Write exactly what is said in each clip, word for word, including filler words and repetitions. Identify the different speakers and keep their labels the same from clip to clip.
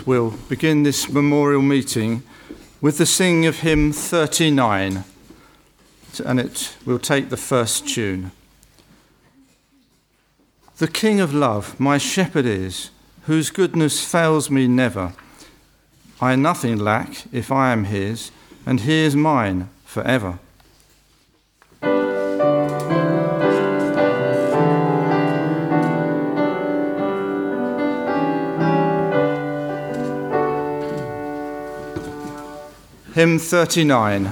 Speaker 1: we'll begin this memorial meeting with the singing of hymn thirty-nine, and it will take the first tune. The King of love, my shepherd is, whose goodness fails me never. I nothing lack if I am his, and he is mine forever. Hymn thirty-nine.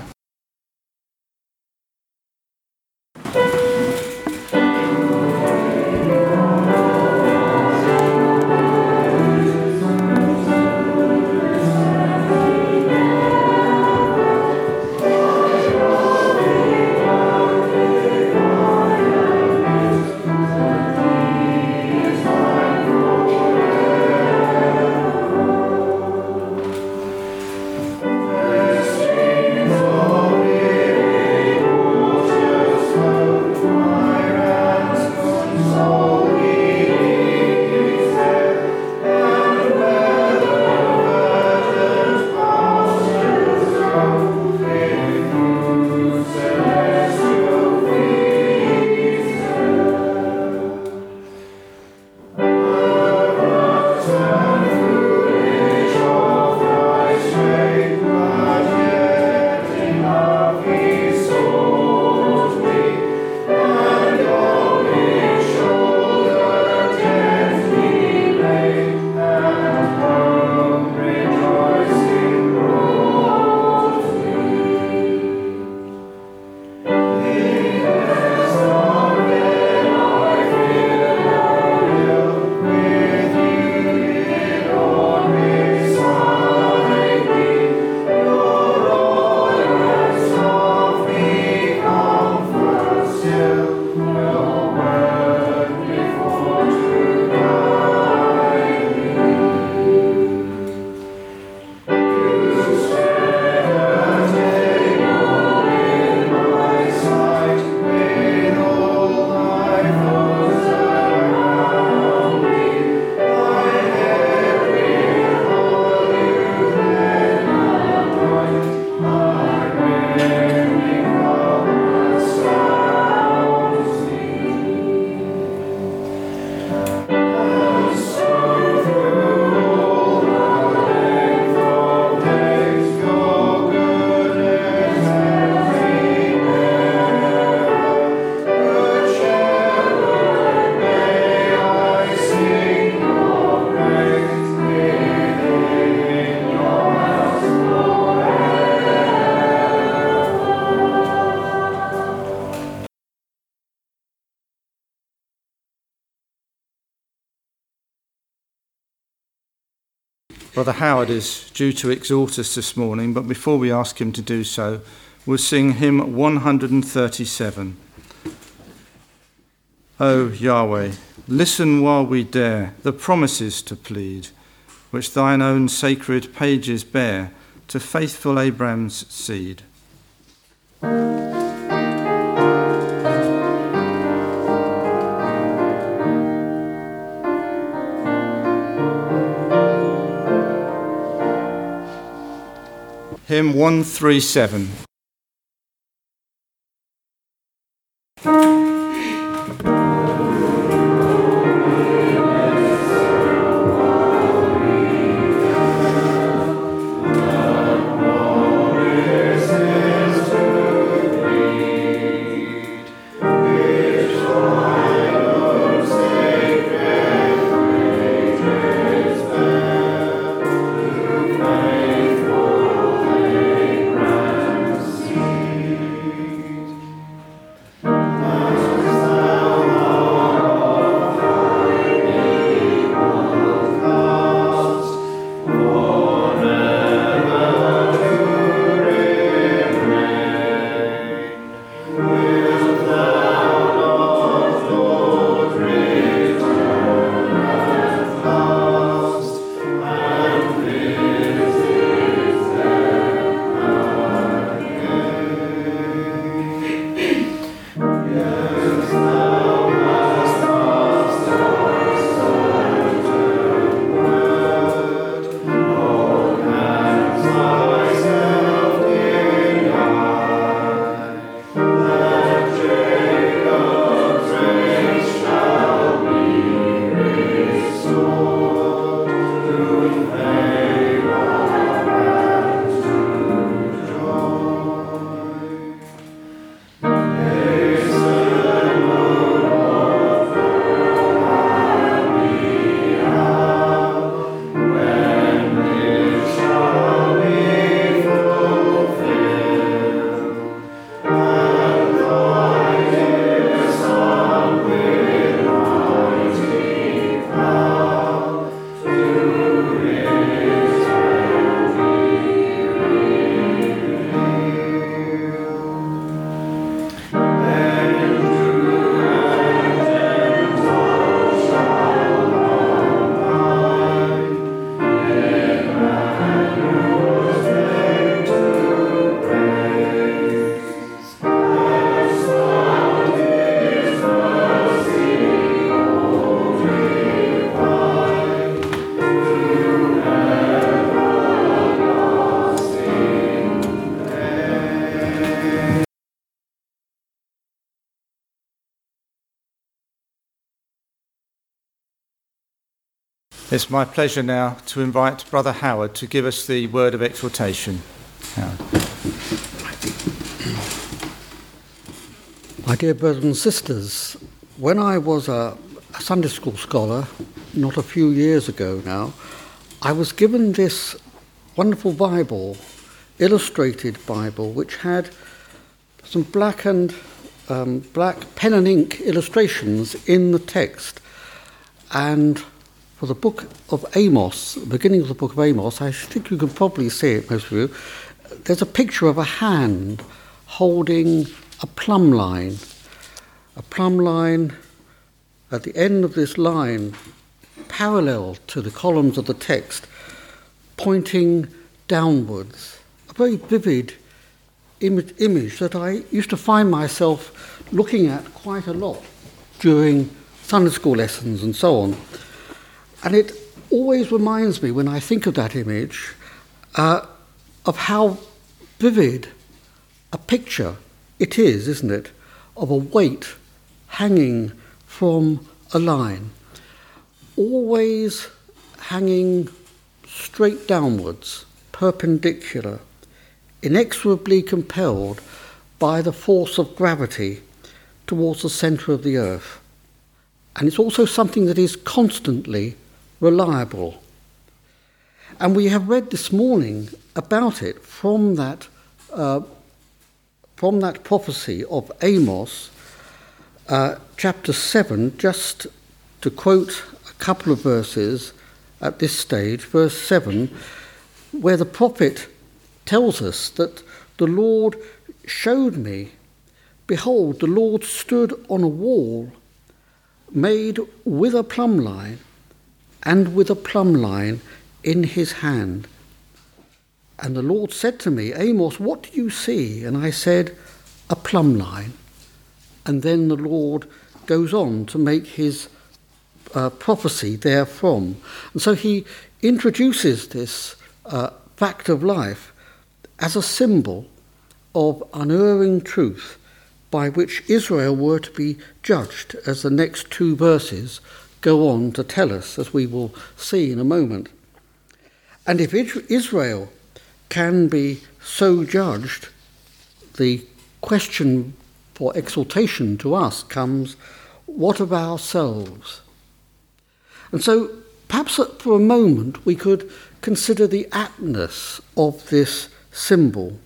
Speaker 1: Brother Howard is due to exhort us this morning, but before we ask him to do so, we'll sing hymn one hundred thirty-seven. O Yahweh, listen while we dare the promises to plead, which thine own sacred pages bear to faithful Abraham's seed. Hymn one thirty-seven. It's my pleasure now to invite Brother Howard to give us the word of exhortation. Howard.
Speaker 2: My dear brothers and sisters, when I was a, a Sunday school scholar, not a few years ago now, I was given this wonderful Bible, illustrated Bible, which had some black and um, black pen and ink illustrations in the text. And for the book of Amos, the beginning of the book of Amos, I think you can probably see it, most of you, there's a picture of a hand holding a plumb line. A plumb line at the end of this line, parallel to the columns of the text, pointing downwards. A very vivid im- image that I used to find myself looking at quite a lot during Sunday school lessons and so on. And it always reminds me, when I think of that image, uh, of how vivid a picture it is, isn't it, of a weight hanging from a line, always hanging straight downwards, perpendicular, inexorably compelled by the force of gravity towards the centre of the earth. And it's also something that is constantly reliable. And we have read this morning about it from that uh, from that prophecy of Amos, uh, chapter seven, just to quote a couple of verses at this stage, verse seven, where the prophet tells us that the Lord showed me, behold, the Lord stood on a wall made with a plumb line, and with a plumb line in his hand. And the Lord said to me, Amos, what do you see? And I said, a plumb line. And then the Lord goes on to make his uh, prophecy therefrom. And so he introduces this uh, fact of life as a symbol of unerring truth by which Israel were to be judged, as the next two verses go on to tell us, as we will see in a moment. And if Israel can be so judged, the question for exhortation to us comes, what of ourselves? And so perhaps for a moment we could consider the aptness of this symbol.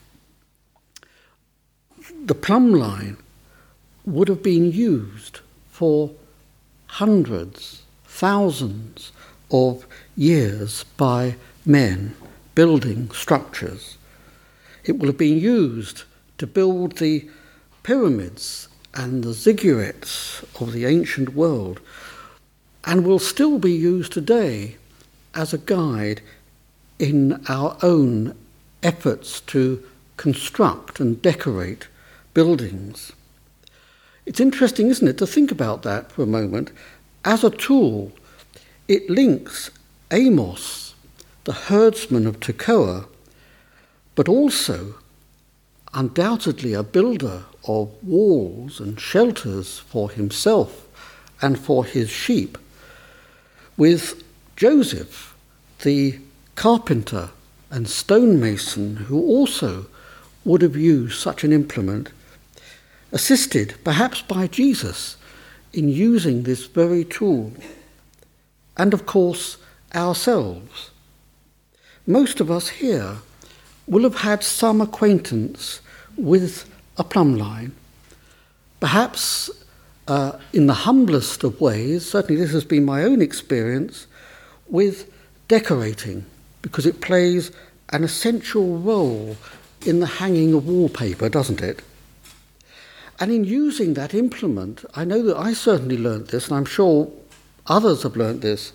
Speaker 2: The plumb line would have been used for hundreds, thousands of years by men building structures. It will have been used to build the pyramids and the ziggurats of the ancient world, and will still be used today as a guide in our own efforts to construct and decorate buildings. It's interesting, isn't it, to think about that for a moment. As a tool, it links Amos, the herdsman of Tekoa, but also undoubtedly a builder of walls and shelters for himself and for his sheep, with Joseph, the carpenter and stonemason, who also would have used such an implement, assisted perhaps by Jesus in using this very tool. And of course, ourselves. Most of us here will have had some acquaintance with a plumb line. Perhaps uh, in the humblest of ways, certainly this has been my own experience, with decorating, because it plays an essential role in the hanging of wallpaper, doesn't it? And in using that implement, I know that I certainly learnt this, and I'm sure others have learnt this,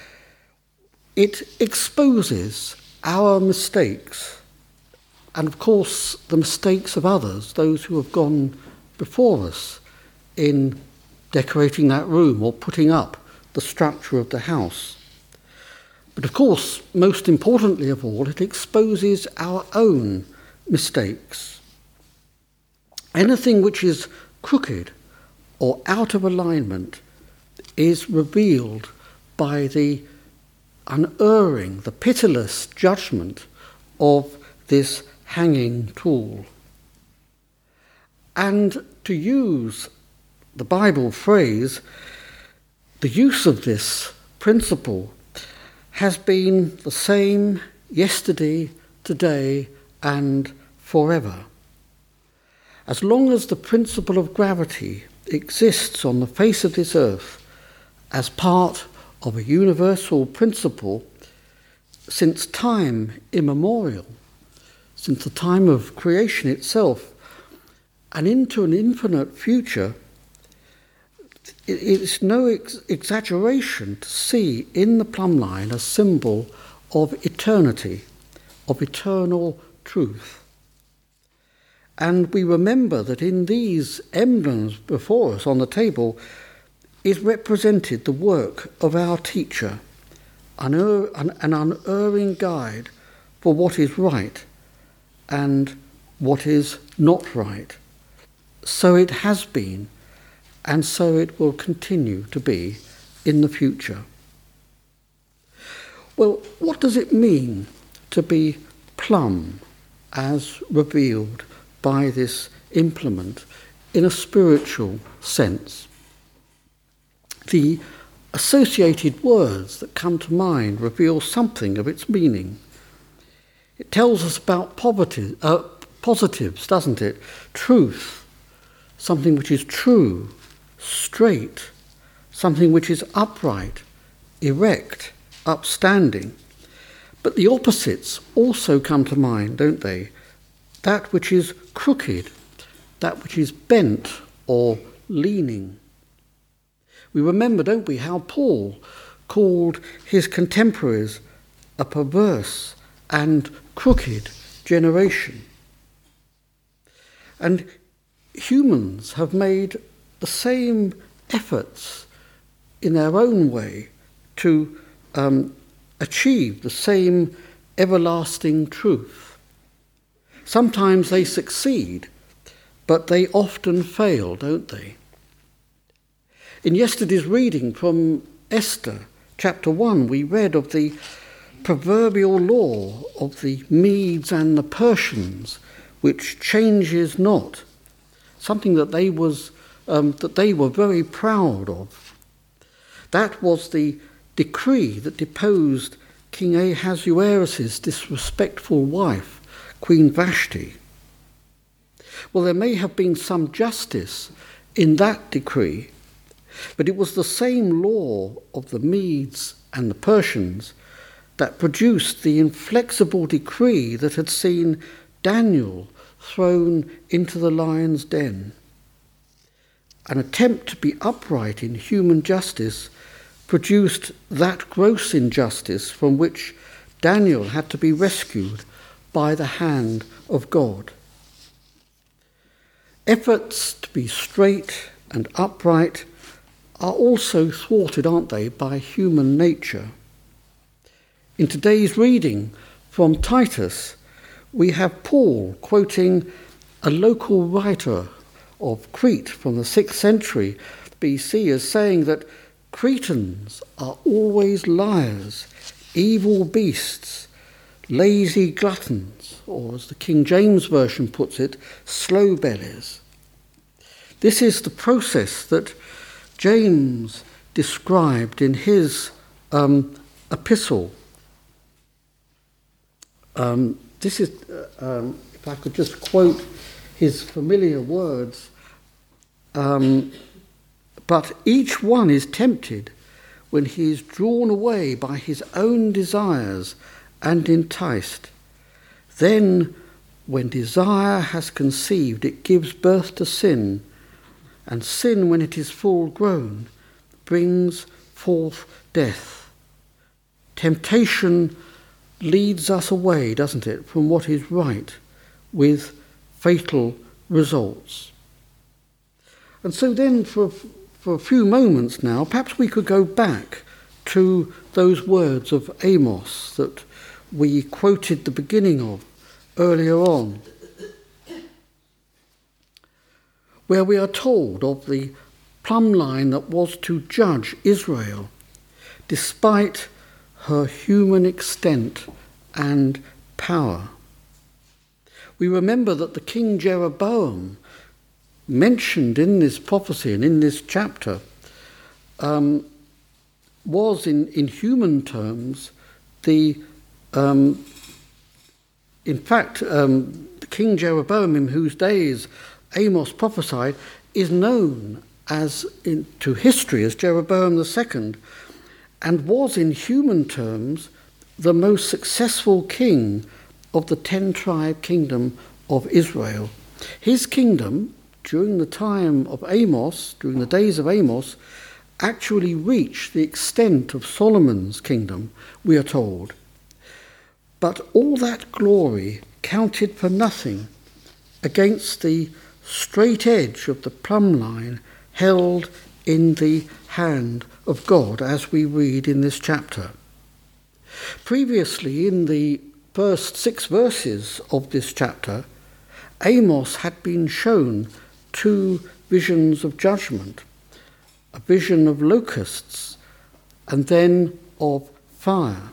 Speaker 2: it exposes our mistakes, and of course the mistakes of others, those who have gone before us in decorating that room or putting up the structure of the house. But of course, most importantly of all, it exposes our own mistakes. Anything which is crooked or out of alignment is revealed by the unerring, the pitiless judgment of this hanging tool. And to use the Bible phrase, the use of this principle has been the same yesterday, today, and forever. As long as the principle of gravity exists on the face of this earth as part of a universal principle, since time immemorial, since the time of creation itself, and into an infinite future, it's no ex- exaggeration to see in the plumb line a symbol of eternity, of eternal truth. And we remember that in these emblems before us on the table is represented the work of our teacher, an, er- an unerring guide for what is right and what is not right. So it has been, and so it will continue to be in the future. Well, what does it mean to be plumb as revealed by this implement in a spiritual sense? The associated words that come to mind reveal something of its meaning. It tells us about poverty, uh, positives, doesn't it? Truth, something which is true, straight, something which is upright, erect, upstanding. But the opposites also come to mind, don't they? That which is crooked, that which is bent or leaning. We remember, don't we, how Paul called his contemporaries a perverse and crooked generation. And humans have made the same efforts in their own way to um, achieve the same everlasting truth. Sometimes they succeed, but they often fail, don't they? In yesterday's reading from Esther, chapter one, we read of the proverbial law of the Medes and the Persians, which changes not, something that they was um, that they were very proud of. That was the decree that deposed King Ahasuerus' disrespectful wife, Queen Vashti. Well, there may have been some justice in that decree, but it was the same law of the Medes and the Persians that produced the inflexible decree that had seen Daniel thrown into the lion's den. An attempt to be upright in human justice produced that gross injustice from which Daniel had to be rescued by the hand of God. Efforts to be straight and upright are also thwarted, aren't they, by human nature. In today's reading from Titus, we have Paul quoting a local writer of Crete from the sixth century B C as saying that Cretans are always liars, evil beasts, lazy gluttons, or as the King James Version puts it, slow bellies. This is the process that James described in his um, epistle. Um, this is, uh, um, if I could just quote his familiar words, um, but each one is tempted when he is drawn away by his own desires and enticed. Then, when desire has conceived, it gives birth to sin, and sin, when it is full grown, brings forth death. Temptation leads us away, doesn't it, from what is right, with fatal results. And so then, for, for a few moments now, perhaps we could go back to those words of Amos that we quoted the beginning of earlier on, where we are told of the plumb line that was to judge Israel, despite her human extent and power. We remember that the King Jeroboam, mentioned in this prophecy and in this chapter, um, was in, in human terms the, um, in fact, um, King Jeroboam, in whose days Amos prophesied, is known as in, to history as Jeroboam the Second, and was in human terms the most successful king of the ten-tribe kingdom of Israel. His kingdom, during the time of Amos, during the days of Amos, actually reached the extent of Solomon's kingdom, we are told. But all that glory counted for nothing against the straight edge of the plumb line held in the hand of God, as we read in this chapter. Previously, in the first six verses of this chapter, Amos had been shown two visions of judgment, a vision of locusts and then of fire.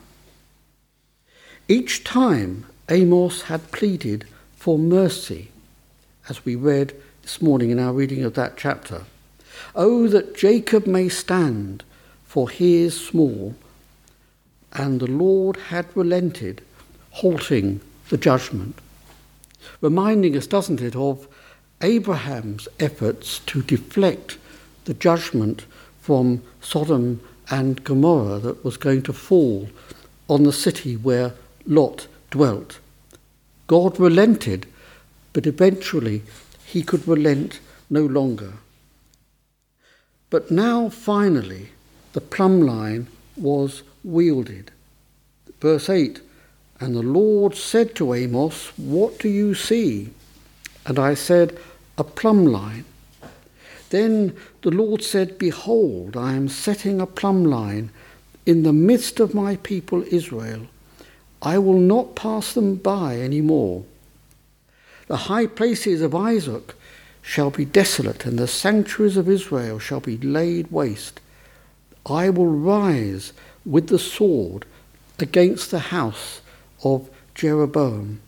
Speaker 2: Each time Amos had pleaded for mercy, as we read this morning in our reading of that chapter. Oh, that Jacob may stand, for he is small, and the Lord had relented, halting the judgment. Reminding us, doesn't it, of Abraham's efforts to deflect the judgment from Sodom and Gomorrah that was going to fall on the city where Lot dwelt. God relented, but eventually he could relent no longer. But now, finally, the plumb line was wielded. Verse eight, and the Lord said to Amos, what do you see? And I said, a plumb line. Then the Lord said, behold, I am setting a plumb line in the midst of my people Israel. I will not pass them by any more. The high places of Isaac shall be desolate, and the sanctuaries of Israel shall be laid waste. I will rise with the sword against the house of Jeroboam.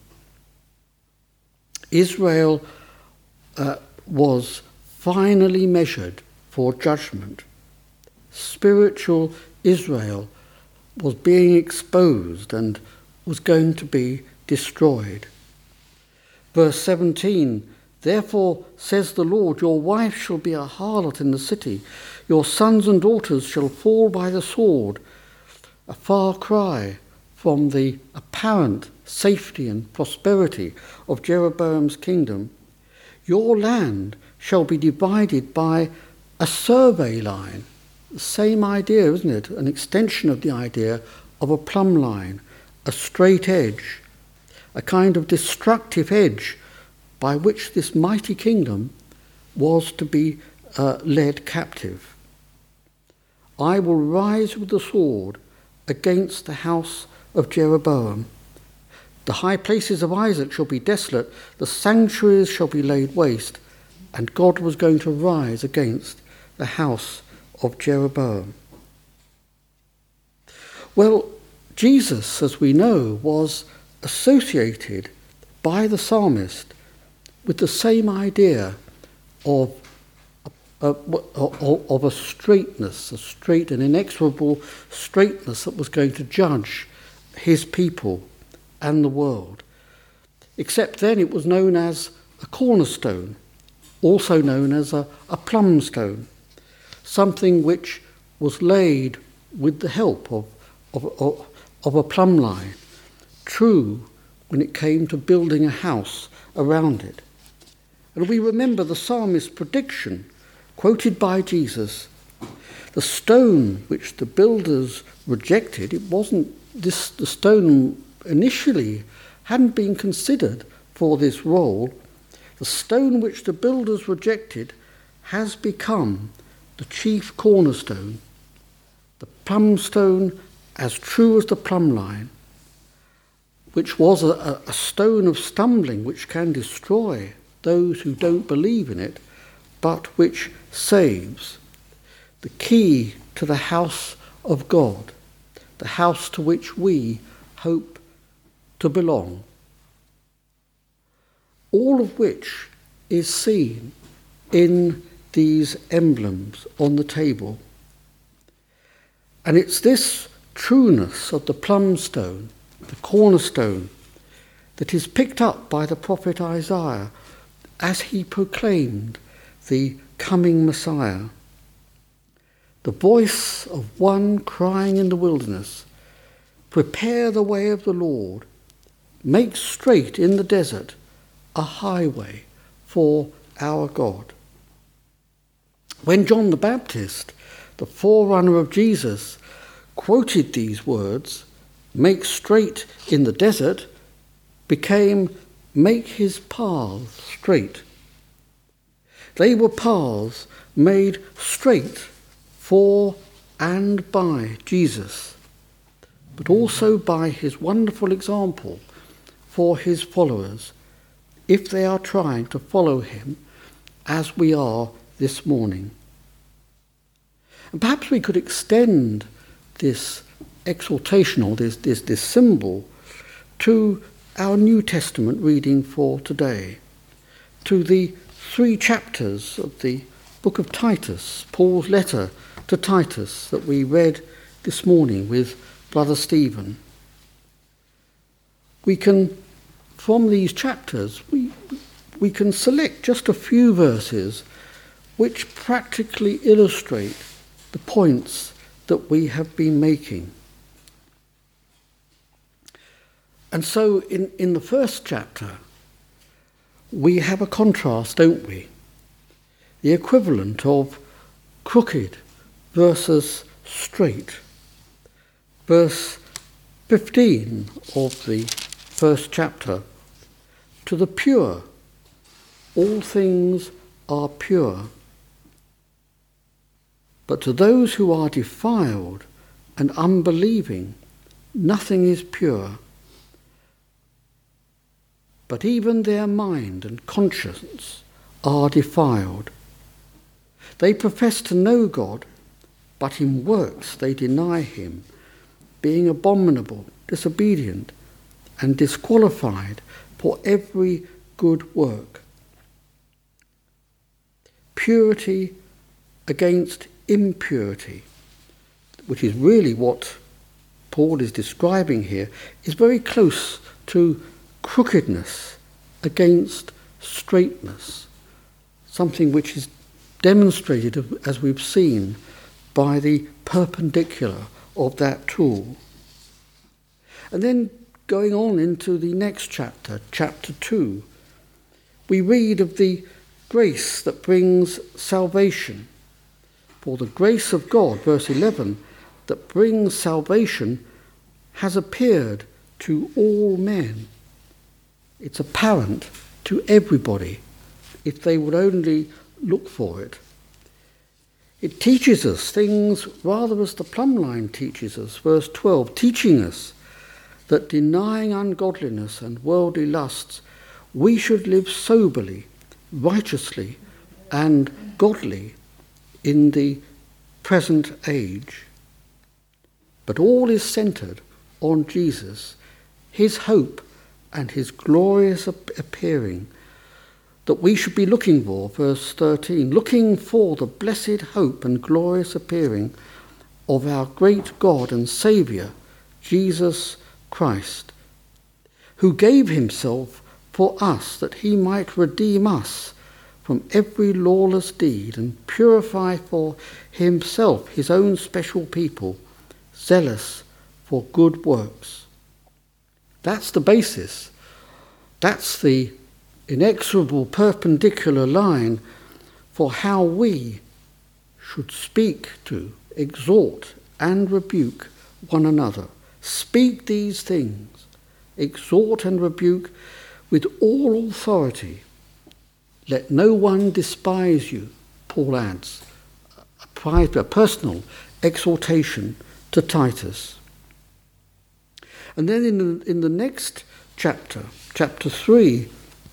Speaker 2: Israel uh, was finally measured for judgment. Spiritual Israel was being exposed and was going to be destroyed. Verse seventeen, therefore says the Lord, your wife shall be a harlot in the city, your sons and daughters shall fall by the sword, a far cry from the apparent safety and prosperity of Jeroboam's kingdom. Your land shall be divided by a survey line. The same idea, isn't it? An extension of the idea of a plumb line, a straight edge, a kind of destructive edge by which this mighty kingdom was to be uh, led captive. I will rise with the sword against the house of Jeroboam. The high places of Isaac shall be desolate, the sanctuaries shall be laid waste, and God was going to rise against the house of Jeroboam. Well, Jesus, as we know, was associated by the psalmist with the same idea of, of, of a straightness, a straight and inexorable straightness that was going to judge his people and the world. Except then it was known as a cornerstone, also known as a, a plumb stone, something which was laid with the help of, of, of, of a plumb line, true when it came to building a house around it. And we remember the psalmist's prediction, quoted by Jesus, the stone which the builders rejected, it wasn't this, the stone initially hadn't been considered for this role. The stone which the builders rejected has become the chief cornerstone, the plumb stone as true as the plumb line, which was a, a stone of stumbling which can destroy those who don't believe in it, but which saves. The key to the house of God, the house to which we hope to belong. All of which is seen in these emblems on the table. And it's this trueness of the plumb stone, the cornerstone, that is picked up by the prophet Isaiah as he proclaimed the coming Messiah. The voice of one crying in the wilderness, "Prepare the way of the Lord, make straight in the desert a highway for our God." When John the Baptist, the forerunner of Jesus, quoted these words, "Make straight in the desert," became "make his paths straight." They were paths made straight for and by Jesus, but also by his wonderful example for his followers, if they are trying to follow him as we are this morning. And perhaps we could extend this exhortation, or this, this, this symbol, to our New Testament reading for today, to the three chapters of the book of Titus, Paul's letter to Titus that we read this morning with Brother Stephen. We can, from these chapters, we, we can select just a few verses which practically illustrate the points that we have been making. And so in, in the first chapter, we have a contrast, don't we? The equivalent of crooked versus straight. Verse fifteen of the first chapter, "To the pure, all things are pure. But to those who are defiled and unbelieving, nothing is pure. But even their mind and conscience are defiled. They profess to know God, but in works they deny him, being abominable, disobedient, and disqualified for every good work." Purity against impurity, which is really what Paul is describing here, is very close to crookedness against straightness, something which is demonstrated, as we've seen, by the perpendicular of that tool. And then going on into the next chapter, chapter two, we read of the grace that brings salvation. "For the grace of God," verse eleven, "that brings salvation has appeared to all men." It's apparent to everybody if they would only look for it. It teaches us things rather as the plumb line teaches us, verse twelve, teaching us that denying ungodliness and worldly lusts, we should live soberly, righteously, and godly in the present age. But all is centered on Jesus, his hope and his glorious appearing, that we should be looking for, verse thirteen, looking for the blessed hope and glorious appearing of our great God and Saviour, Jesus Christ, who gave himself for us that he might redeem us from every lawless deed and purify for himself his own special people, zealous for good works. That's the basis. That's the inexorable perpendicular line for how we should speak to, exhort, and rebuke one another. Speak these things, exhort and rebuke with all authority. Let no one despise you, Paul adds, a, private, a personal exhortation to Titus. And then in the, in the next chapter, chapter three,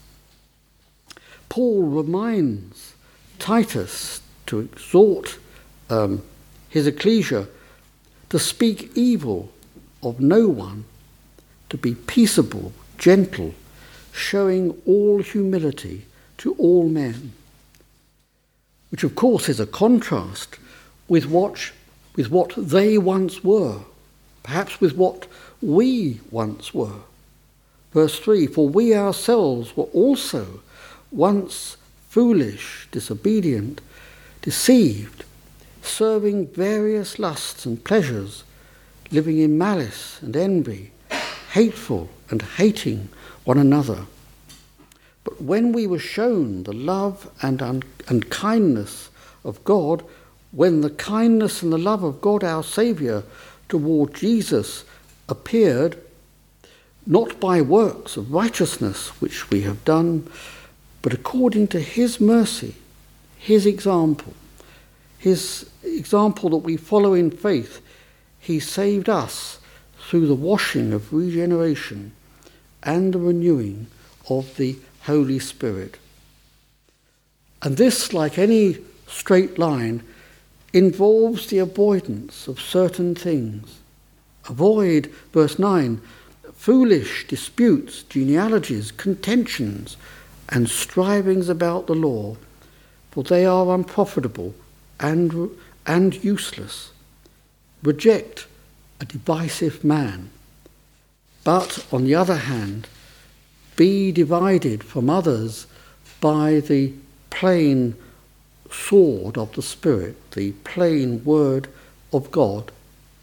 Speaker 2: Paul reminds Titus to exhort um, his ecclesia to speak evil of no one, to be peaceable, gentle, showing all humility to all men. Which of course is a contrast with what, with what they once were, perhaps with what we once were. Verse three, for we ourselves were also once foolish, disobedient, deceived, serving various lusts and pleasures, living in malice and envy, hateful and hating one another. But when we were shown the love and, un- and kindness of God, when the kindness and the love of God our Saviour toward Jesus appeared, not by works of righteousness which we have done, but according to his mercy, his example, his example that we follow in faith, he saved us through the washing of regeneration and the renewing of the Holy Spirit. And this, like any straight line, involves the avoidance of certain things. Avoid, verse nine, foolish disputes, genealogies, contentions, and strivings about the law, for they are unprofitable and, and useless. Reject a divisive man, but on the other hand, be divided from others by the plain sword of the Spirit, the plain word of God.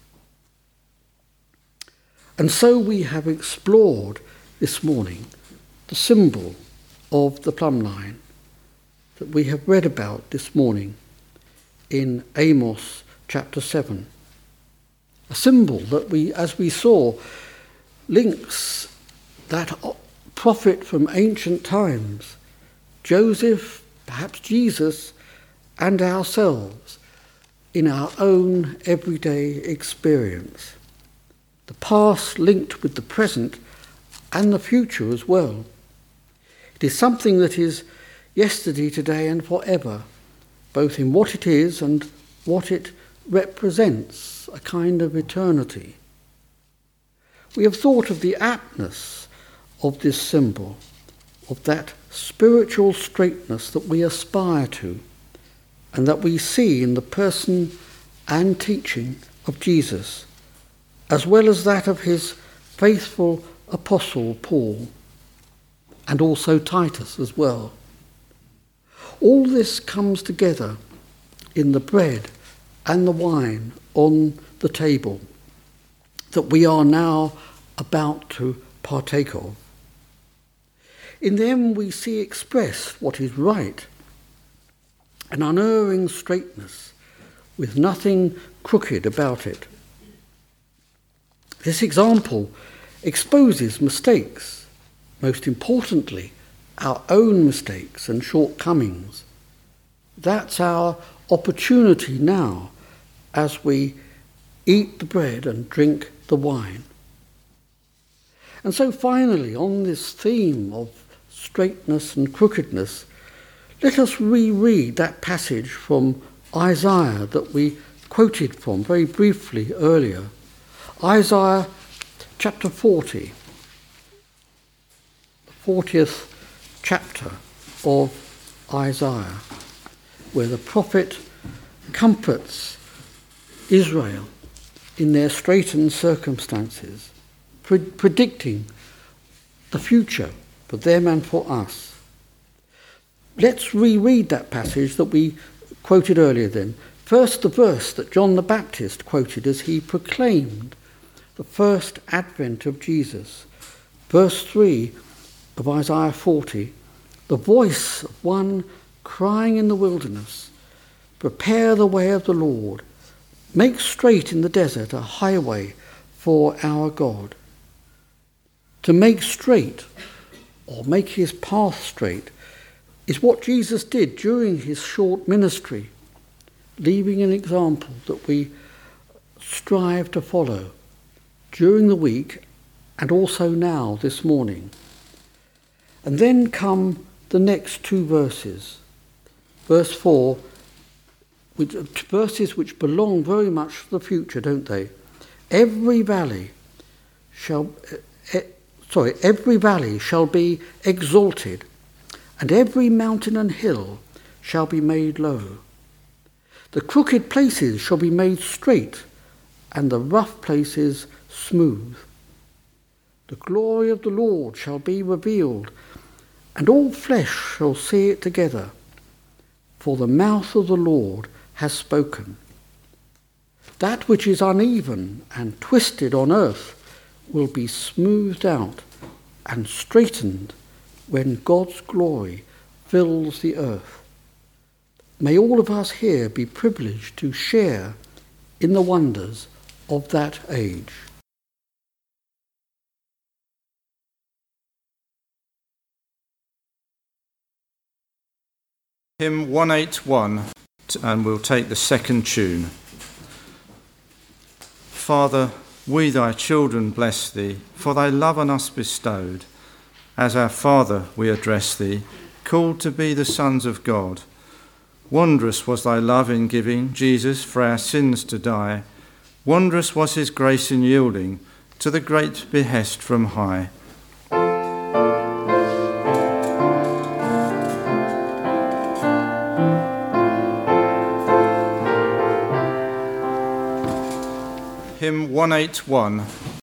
Speaker 2: And so we have explored this morning the symbol of the plumb line that we have read about this morning in Amos chapter seven. A symbol that we, as we saw, links that prophet from ancient times, Joseph, perhaps Jesus, and ourselves in our own everyday experience. The past linked with the present and the future as well. It is something that is yesterday, today, and forever, both in what it is and what it represents, a kind of eternity. We have thought of the aptness of this symbol, of that spiritual straightness that we aspire to, and that we see in the person and teaching of Jesus, as well as that of his faithful apostle Paul, and also Titus as well. All this comes together in the bread and the wine on the table that we are now about to partake of. In them we see expressed what is right, an unerring straightness with nothing crooked about it. This example exposes mistakes, most importantly, our own mistakes and shortcomings. That's our opportunity now as we eat the bread and drink the wine. And so finally, on this theme of straightness and crookedness, let us reread that passage from Isaiah that we quoted from very briefly earlier. Isaiah chapter forty, the fortieth chapter of Isaiah, where the prophet comforts Israel in their straitened circumstances, pre- predicting the future for them and for us. Let's reread that passage that we quoted earlier then. First, the verse that John the Baptist quoted as he proclaimed the first advent of Jesus. Verse three of Isaiah forty, the voice of one crying in the wilderness, prepare the way of the Lord, make straight in the desert a highway for our God. To make straight, or make his path straight, is what Jesus did during his short ministry, leaving an example that we strive to follow during the week and also now this morning. And then come the next two verses. Verse four, which, verses which belong very much to the future, don't they? Every valley shall, uh, sorry, every valley shall be exalted, and every mountain and hill shall be made low. The crooked places shall be made straight, and the rough places smooth. The glory of the Lord shall be revealed, and all flesh shall see it together, for the mouth of the Lord has spoken. That which is uneven and twisted on earth will be smoothed out and straightened when God's glory fills the earth. May all of us here be privileged to share in the wonders of that age.
Speaker 1: Hymn one eighty-one, and we'll take the second tune. Father, we thy children bless thee, for thy love on us bestowed. As our Father we address thee, called to be the sons of God. Wondrous was thy love in giving Jesus for our sins to die. Wondrous was his grace in yielding to the great behest from high. Hymn one eighty-one.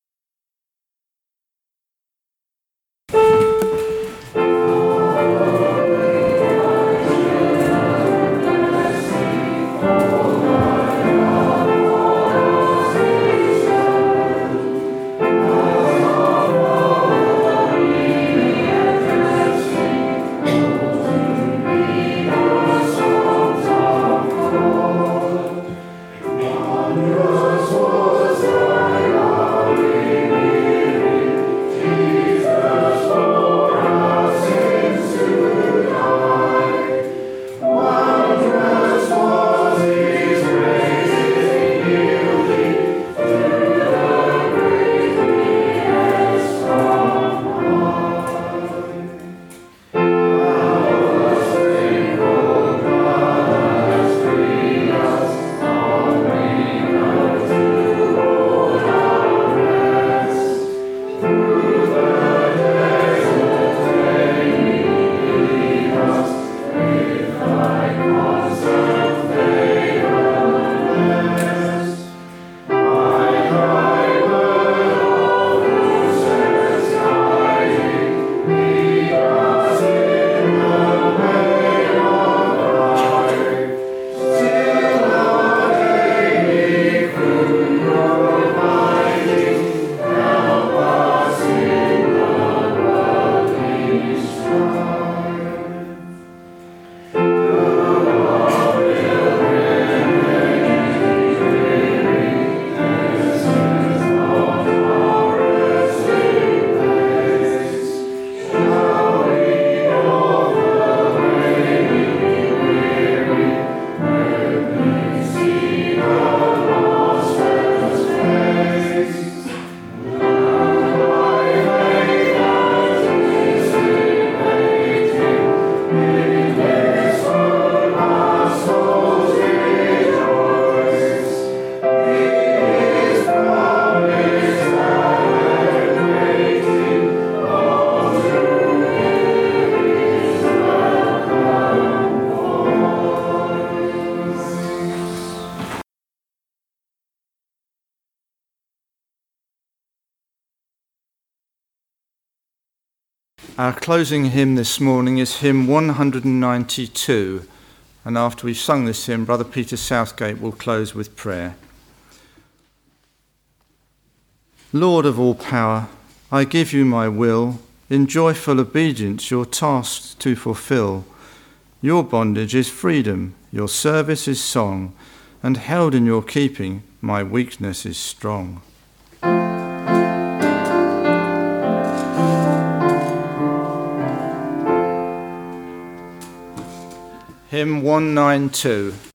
Speaker 1: Our closing hymn this morning is hymn one ninety-two, and after we've sung this hymn, Brother Peter Southgate will close with prayer. Lord of all power, I give you my will, in joyful obedience your tasks to fulfill. Your bondage is freedom, your service is song, and held in your keeping my weakness is strong. Hymn one ninety-two.